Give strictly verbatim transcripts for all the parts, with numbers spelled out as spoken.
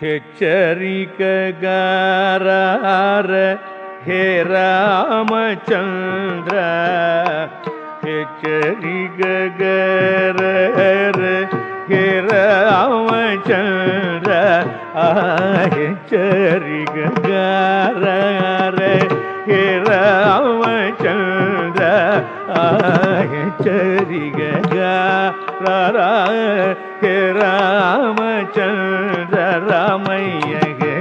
ಹೆಚ್ಚರಿಕಗಾರ ಹೇ ರಾಮಚಂದ್ರ ಹೆಚ್ಚರಿಕಗಾರ ಹೇ ರಾಮಚಂದ್ರ ಹೆಚ್ಚರಿಕಗಾರ ಹೇ ರಾಮಚಂದ್ರ ಹೆಚ್ಚರಿಕಗಾರ ಹೇ ರಾಮಚಂದ್ರ ರಾಮಯ್ಯ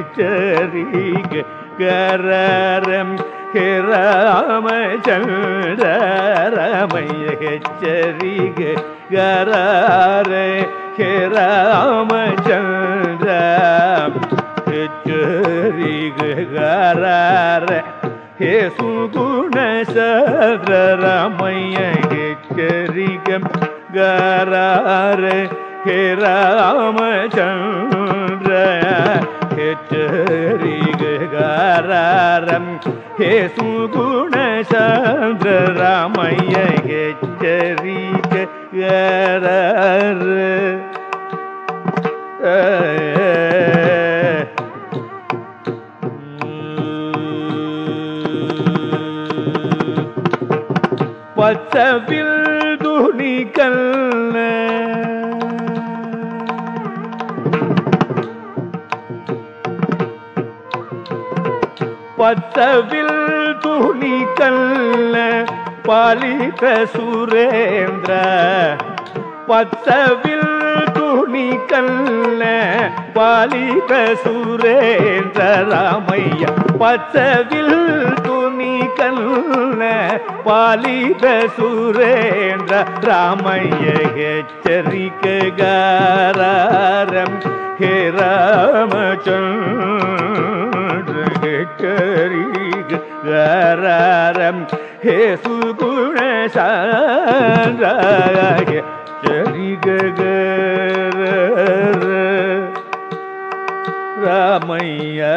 ಹೆಚ್ಚರಿಕಗಾರಂ ಹೇ ರಾಮಚಂದ್ರ ರಾಮಯ್ಯ ಹೆಚ್ಚರಿಕಗಾರ ಹೇ ರಾಮಚಂದ್ರ ಹೆಚ್ಚರಿಕಗಾರ ಹೇ ಸುಗುಣ ಸದ್ರ ರಾಮಯ್ಯ ಹೆಚ್ಚರಿಕಗಾರ ಹೇ ರಾಮಚಂದ್ರ ಹೆಚ್ಚರಿಕಗಾರ ಹೇ ಸುಗುಣ ಸದ್ರ ರಾಮಯ್ಯ ಹೆಚ್ಚರಿಕಗಾರ பச்சவில் துணிக்கல்ல பச்சவில் துணிக்கல்ல பாலித சுரேந்திர பச்சவில் துணிக்கல்ல பாலித சுரேந்திர ராமைய பச்சவில் துணிக்கல்ல பாலித சுரேந்திர ராமைய ஹெச்சரிக்ககாரம் ஹே ராமச்சந்திர ஹெச்சரிக்ககாரம் ஹே சுகுண சாந்திர ஹெச்சரிக்ககார ராமைய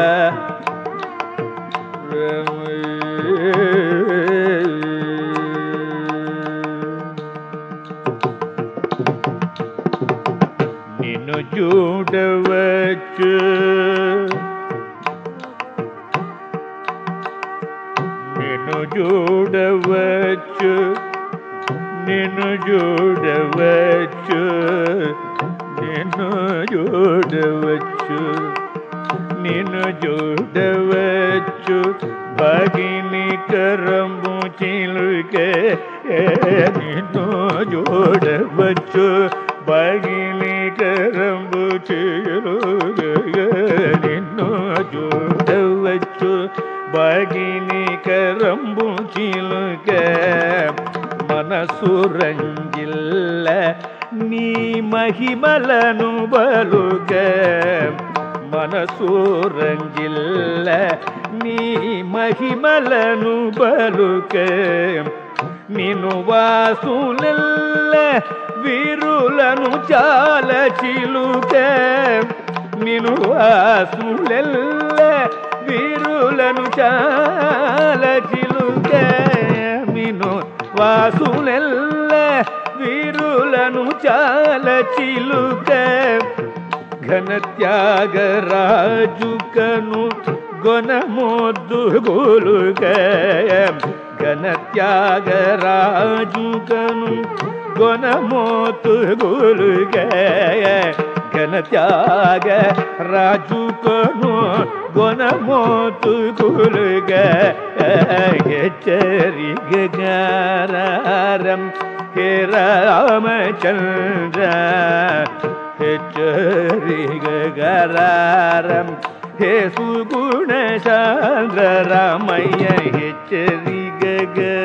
నిన్ను చూడవచ్చు నిన్ను చూడవచ్చు నిన్ను చూడవచ్చు నిన్ను చూడవచ్చు నిన్ను చూడవచ్చు భగిని కరంబు చిలుకే నిన్ను చూడవచ్చు భగిని కరంబు చిలుకే నిన్ను చూడవచ్చు భగిని కరంబు చిలుకే మనసు రంజిల్ల నీ మహిమలను బలుకే మనసు రంజిల్ల నీ మహిమలను బలుకే నిను వాసులెల్ల వీరులను చాల చిలుకే నిను వాసులెల్ల వీరులను చాల చిలుకే నిను వాసులెల్ల వీరులను చాల చిలుకే ఘన త్యాగరాజుకను గొనమొద్దు గోలుకే ఘన త్యాగరాజుకను గొనమొద్దు గోలుకే ఘన త్యాగ రాజుకను గొనమొద్దు గోలుకే హెచ్చరికగారం హే రామచంద్ర హెచ్చరికగారం హే సుగుణ సాంద్ర రామయ్య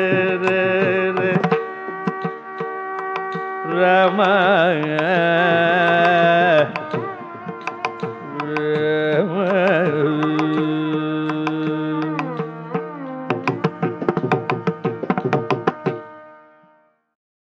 హెచ్చరికగార రామ